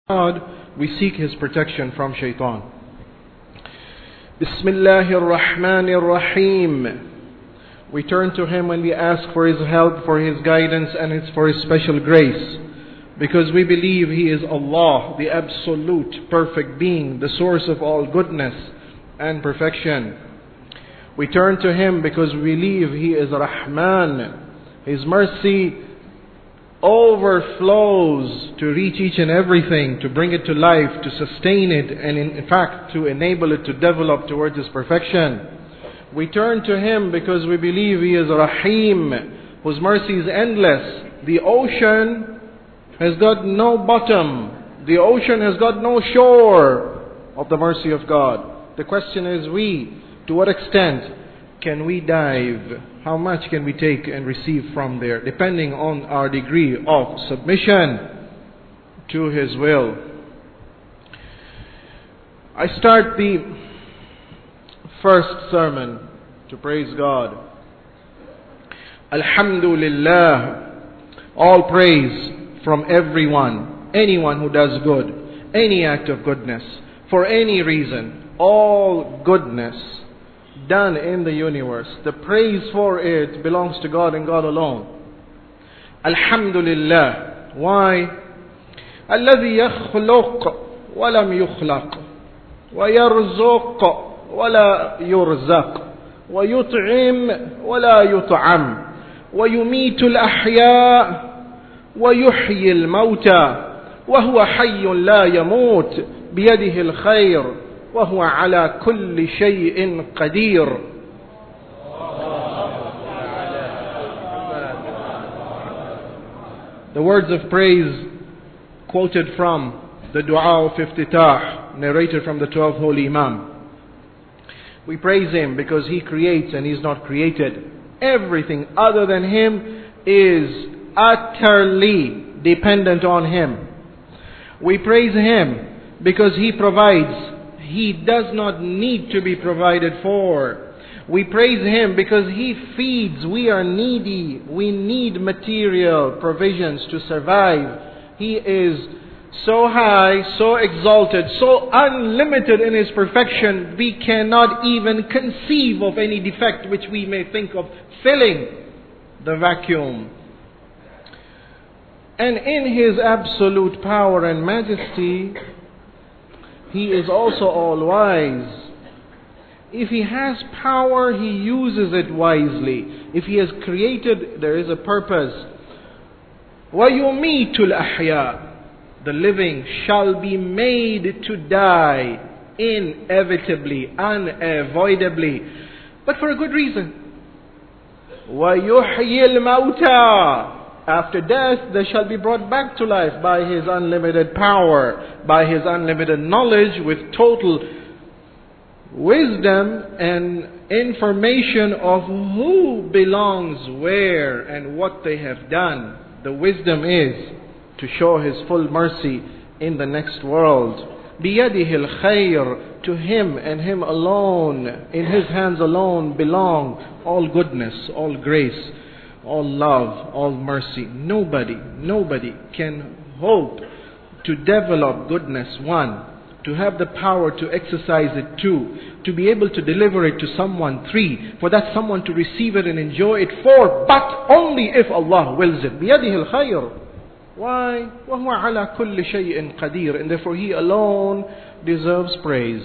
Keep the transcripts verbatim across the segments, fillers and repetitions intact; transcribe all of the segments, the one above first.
God, we seek His protection from shaitan. Bismillahir Rahmanir Rahim. We turn to Him when we ask for His help, for His guidance, and it's for His special grace. Because we believe He is Allah, the absolute perfect being, the source of all goodness and perfection. We turn to Him because we believe He is Rahman. His mercy overflows to reach each and everything, to bring it to life, to sustain it, and in fact to enable it to develop towards its perfection. We turn to Him because we believe He is Rahim, whose mercy is endless. The ocean has got no bottom. The ocean has got no shore of the mercy of God. The question is, we, to what extent can we dive? How much can we take and receive from there, depending on our degree of submission to His will. I start the first sermon to praise God. Alhamdulillah. All praise from everyone, anyone who does good, any act of goodness, for any reason, all goodness done in the universe, the praise for it belongs to God and God alone. Alhamdulillah. Why? الذي يخلق ولم يخلق ويرزق ولا يرزق ويطعم ولا يطعم ويميت الأحياء ويحيي الموتى وهو حي لا يموت بيده الخير وهو على كل شيء قدير. The words of praise quoted from the Dua of Iftitah, narrated from the twelve Holy Imam. We praise Him because He creates and He's not created. Everything other than Him is utterly dependent on Him. We praise Him because He provides. He does not need to be provided for. We praise Him because He feeds. We are needy. We need material provisions to survive. He is so high, so exalted, so unlimited in His perfection, we cannot even conceive of any defect which we may think of filling the vacuum. And in His absolute power and majesty, He is also all-wise. If He has power, He uses it wisely. If He has created, there is a purpose. وَيُمِيتُ الْأَحْيَاءِ. The living shall be made to die inevitably, unavoidably, but for a good reason. وَيُحْيِي الْمَوْتَى. After death, they shall be brought back to life by His unlimited power, by His unlimited knowledge, with total wisdom and information of who belongs where and what they have done. The wisdom is to show His full mercy in the next world. بِيَدِهِ الْخَيْرِ. To Him and Him alone, in His hands alone belong all goodness, all grace, all love, all mercy. Nobody, nobody can hope to develop goodness, one, to have the power to exercise it, two, to be able to deliver it to someone, three, for that someone to receive it and enjoy it, four, but only if Allah wills it. بِيَدِهِ الْخَيْرِ. Why? وَهُوَ عَلَى كُلِّ شَيْءٍ قَدِيرٍ. And therefore He alone deserves praise.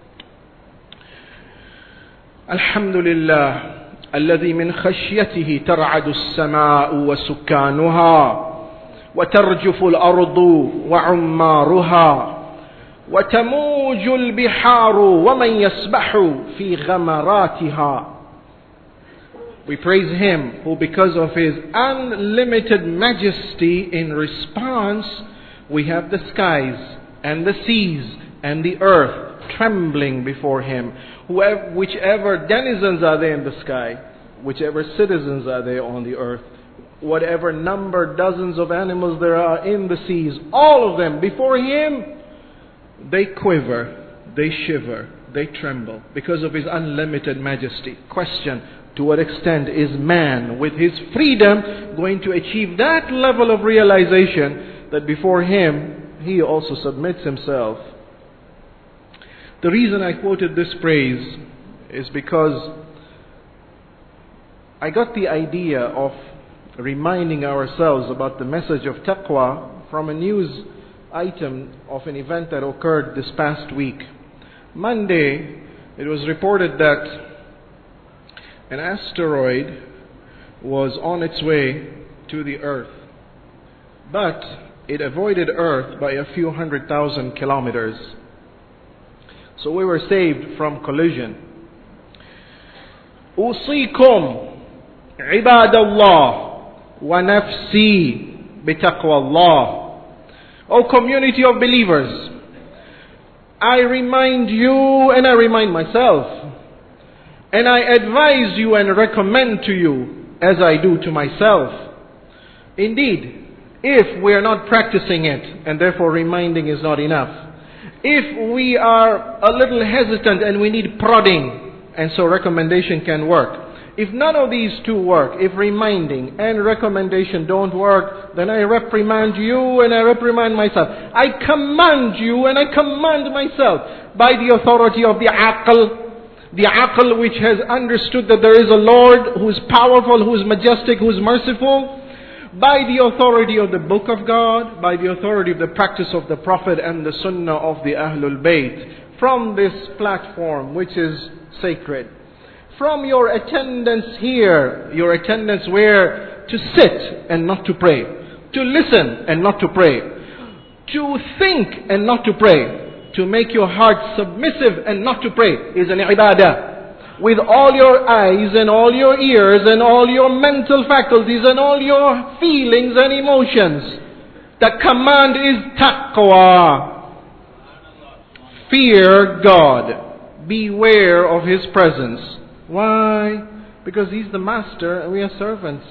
Alhamdulillah. الذي من خشيته ترعد السماء وسكانها وترجف الأرض وعمارها وتموج البحار ومن يسبح في غمراتها. We praise Him who, because of His unlimited majesty, in response we have the skies and the seas and the earth trembling before Him. Whoever, whichever denizens are there in the sky, whichever citizens are there on the earth, whatever number dozens of animals there are in the seas, all of them before Him, they quiver, they shiver, they tremble because of His unlimited majesty. Question: to what extent is man, with his freedom, going to achieve that level of realization that before him he also submits himself. The reason I quoted this phrase is because I got the idea of reminding ourselves about the message of taqwa from a news item of an event that occurred this past week. Monday, it was reported that an asteroid was on its way to the Earth, but it avoided Earth by a few hundred thousand kilometers. So we were saved from collision. أوصيكم عباد الله ونفسي بتقوى الله. O community of believers, I remind you and I remind myself, and I advise you and recommend to you as I do to myself. Indeed, if we are not practicing it, and therefore reminding is not enough, if we are a little hesitant and we need prodding, and so recommendation can work. If none of these two work, if reminding and recommendation don't work, then I reprimand you and I reprimand myself. I command you and I command myself by the authority of the aql, the aql which has understood that there is a Lord who is powerful, who is majestic, who is merciful, by the authority of the Book of God, by the authority of the practice of the Prophet and the Sunnah of the Ahlul Bayt, from this platform which is sacred. From your attendance here, your attendance where to sit and not to pray, to listen and not to pray, to think and not to pray, to make your heart submissive and not to pray is an ibadah. With all your eyes and all your ears and all your mental faculties and all your feelings and emotions. The command is taqwa. Fear God. Beware of His presence. Why? Because He's the master and we are servants.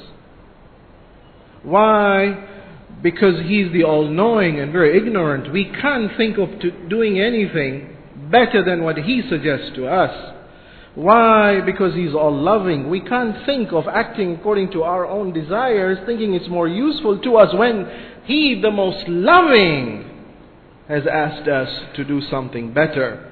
Why? Because He's the all-knowing and very ignorant. We can't think of doing anything better than what He suggests to us. Why? Because He's all-loving. We can't think of acting according to our own desires, thinking it's more useful to us when He, the most loving, has asked us to do something better.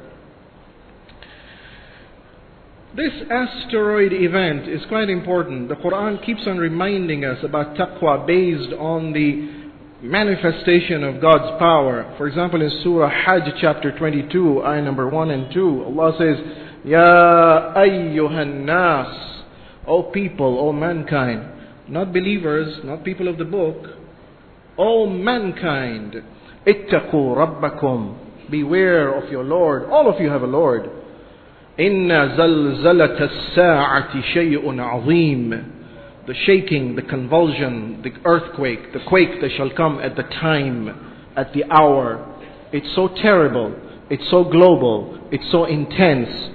This asteroid event is quite important. The Quran keeps on reminding us about taqwa based on the manifestation of God's power. For example, in Surah Hajj chapter twenty-two, ayah number one and two, Allah says, Ya ayyuhan nas, O people, O mankind, not believers, not people of the book, O mankind, ittaqu rabbakum, beware of your Lord. All of you have a Lord. Inna zalzalat as-sa'ati shay'un 'azim. The shaking, the convulsion, the earthquake, the quake that shall come at the time, at the hour. It's so terrible, it's so global, it's so intense.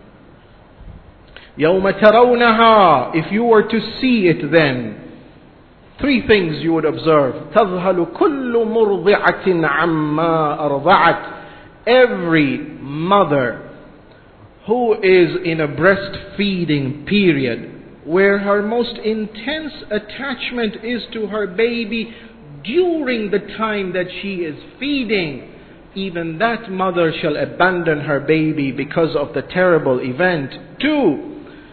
يَوْمَ تَرَوْنَهَا. If you were to see it then, three things you would observe. تَذْهَلُ كُلُّ مُرْضِعَةٍ عَمَّا أَرْضَعَتْ. Every mother who is in a breastfeeding period, where her most intense attachment is to her baby during the time that she is feeding, even that mother shall abandon her baby because of the terrible event. Two,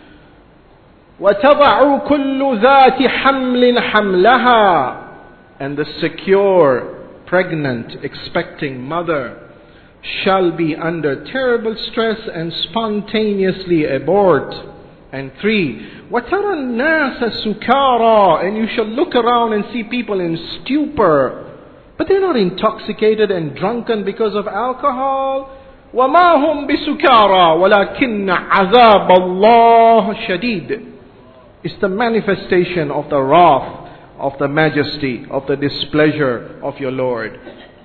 وَتَضَعُ كُلُّ ذَاتِ حَمْلٍ حَمْلَهَا. And the secure, pregnant, expecting mother shall be under terrible stress and spontaneously abort. And three, وَتَرَى النَّاسَ سُكَارَى. And you shall look around and see people in stupor, but they're not intoxicated and drunken because of alcohol. وَمَا هُمْ بِسُكَارَى وَلَكِنَّ عَذَابَ اللَّهِ شَدِيدٌ. It's the manifestation of the wrath, of the majesty, of the displeasure of your Lord.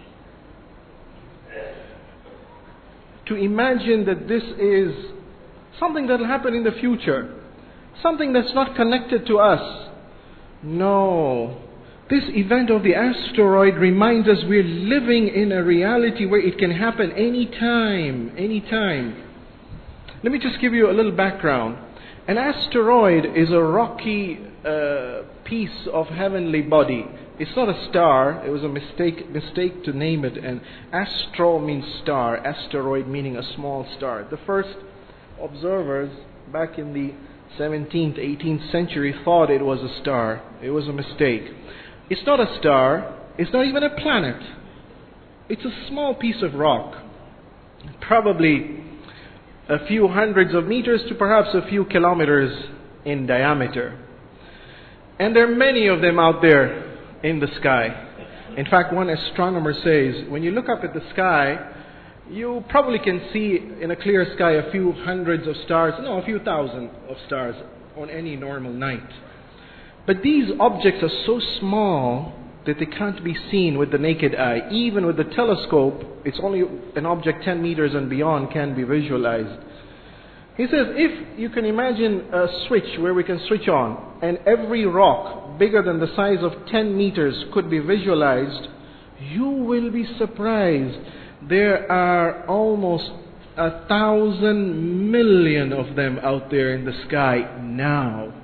To imagine that this is something that will happen in the future, something that's not connected to us. No. This event of the asteroid reminds us we're living in a reality where it can happen anytime, anytime. Let me just give you a little background. An asteroid is a rocky uh, piece of heavenly body. It's not a star. It was a mistake mistake to name it. And astro means star, asteroid meaning a small star. The first observers back in the seventeenth, eighteenth century thought it was a star. It was a mistake. It's not a star. It's not even a planet. It's a small piece of rock, probably a few hundreds of meters to perhaps a few kilometers in diameter. And there are many of them out there in the sky. In fact, one astronomer says, when you look up at the sky, you probably can see in a clear sky a few hundreds of stars, no, a few thousand of stars on any normal night. But these objects are so small that they can't be seen with the naked eye. Even with the telescope, it's only an object ten meters and beyond can be visualized. He says, if you can imagine a switch where we can switch on, and every rock bigger than the size of ten meters could be visualized, you will be surprised. There are almost a thousand million of them out there in the sky now.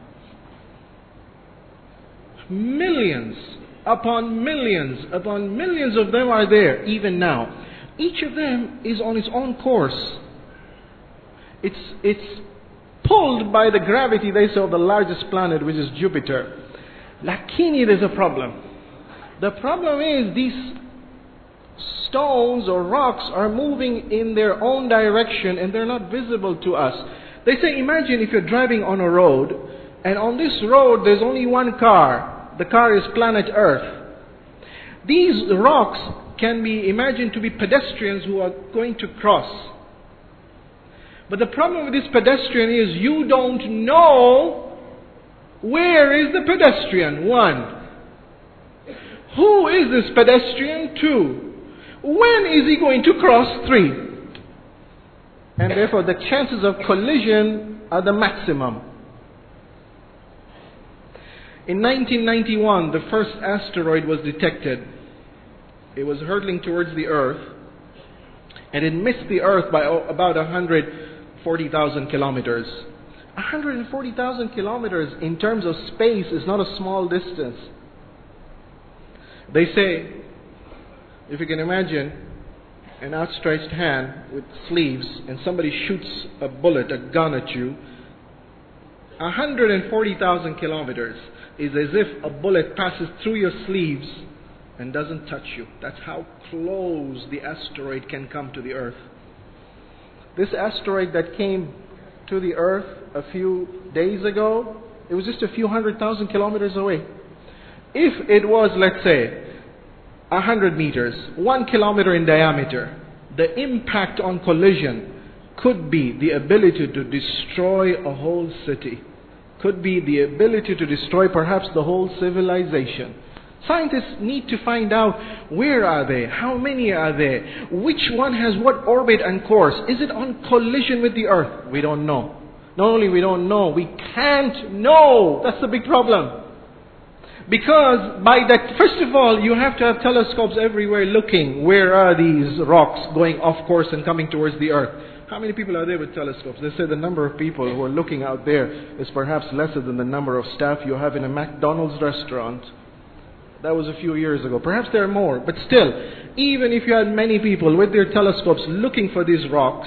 Millions upon millions upon millions of them are there even now. Each of them is on its own course. It's it's pulled by the gravity, they say, of the largest planet, which is Jupiter. Lakini, there's a problem. The problem is these stones or rocks are moving in their own direction and they're not visible to us. They say, imagine if you're driving on a road and on this road there's only one car. The car is planet Earth. These rocks can be imagined to be pedestrians who are going to cross. But the problem with this pedestrian is you don't know where is the pedestrian. One. Who is this pedestrian? Two. When is he going to cross? Three. And therefore the chances of collision are the maximum. In nineteen ninety-one, the first asteroid was detected. It was hurtling towards the Earth, and it missed the Earth by about one hundred forty thousand kilometers. one hundred forty thousand kilometers in terms of space is not a small distance. They say, if you can imagine an outstretched hand with sleeves and somebody shoots a bullet, a gun at you, one hundred forty thousand kilometers is as if a bullet passes through your sleeves and doesn't touch you. That's how close the asteroid can come to the Earth. This asteroid that came to the Earth a few days ago, it was just a few hundred thousand kilometers away. If it was, let's say, a hundred meters, one kilometer in diameter, the impact on collision could be the ability to destroy a whole city. Could be the ability to destroy perhaps the whole civilization. Scientists need to find out, where are they? How many are there? Which one has what orbit and course? Is it on collision with the Earth? We don't know. Not only we don't know, we can't know. That's the big problem. Because by that, first of all, you have to have telescopes everywhere looking. Where are these rocks going off course and coming towards the Earth? How many people are there with telescopes? They say the number of people who are looking out there is perhaps lesser than the number of staff you have in a McDonald's restaurant. That was a few years ago. Perhaps there are more. But still, even if you had many people with their telescopes looking for these rocks,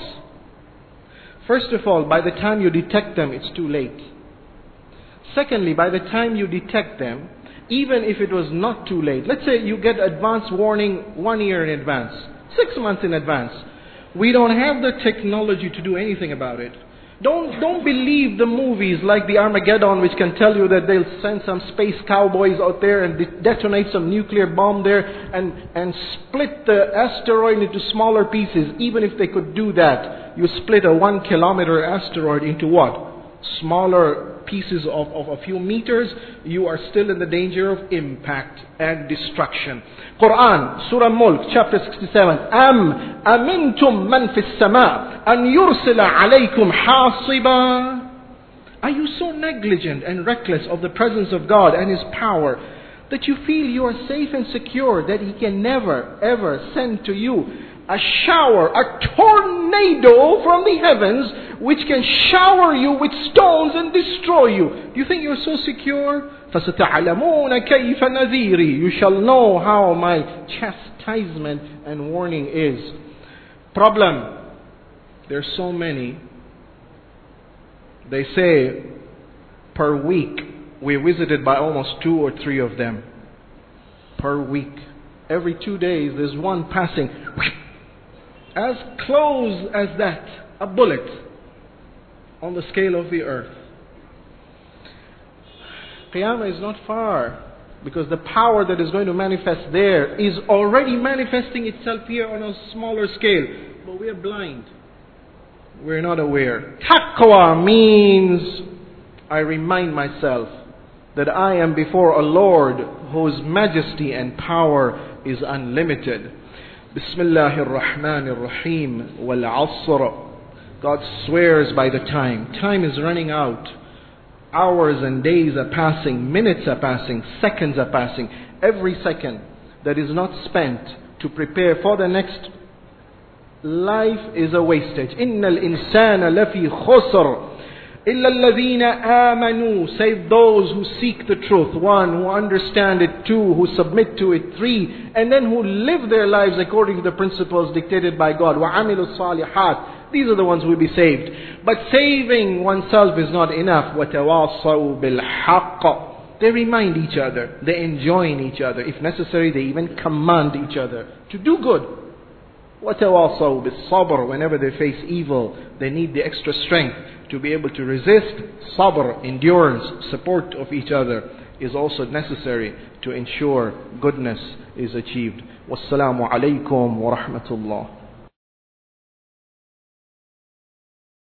first of all, by the time you detect them, it's too late. Secondly, by the time you detect them, even if it was not too late, let's say you get advance warning one year in advance, six months in advance. We don't have the technology to do anything about it. Don't don't believe the movies like the Armageddon, which can tell you that they'll send some space cowboys out there and de- detonate some nuclear bomb there and, and split the asteroid into smaller pieces. Even if they could do that, you split a one kilometer asteroid into what? Smaller pieces of, of a few meters, you are still in the danger of impact and destruction. Quran, Surah Mulk, chapter sixty-seven. Am amintum man fis sama an yursila alaykum hasiba. Are you so negligent and reckless of the presence of God and His power that you feel you are safe and secure, that He can never ever send to you a shower, a tornado from the heavens which can shower you with stones and destroy you. Do you think you're so secure? فَسَتَعْلَمُونَ كَيْفَ نَذِيرِي. You shall know how my chastisement and warning is. Problem. There's so many. They say per week we're visited by almost two or three of them. Per week. Every two days there's one passing. As close as that. A bullet. On the scale of the earth. Qiyamah is not far. Because the power that is going to manifest there is already manifesting itself here on a smaller scale. But we are blind. We're not aware. Taqwa means I remind myself that I am before a Lord whose majesty and power is unlimited. Bismillahir Rahmanir Rahim wal Asr. God swears by the time. Time is running out. Hours and days are passing, minutes are passing, seconds are passing. Every second that is not spent to prepare for the next life is a wastage. Innal insana lafi khusr illa alladhina amanu, save those who seek the truth. One, who understand it. Two, who submit to it. Three, and then who live their lives according to the principles dictated by God. Wa amilu salihat. These are the ones who will be saved. But saving oneself is not enough. وَتَوَاصَوْا بِالْحَقِّ. They remind each other. They enjoin each other. If necessary, they even command each other to do good. وَتَوَاصَوْا بِالصَّبْرِ. Whenever they face evil, they need the extra strength to be able to resist. Sabr, endurance, support of each other is also necessary to ensure goodness is achieved. Wassalamu alaikum wa rahmatullah.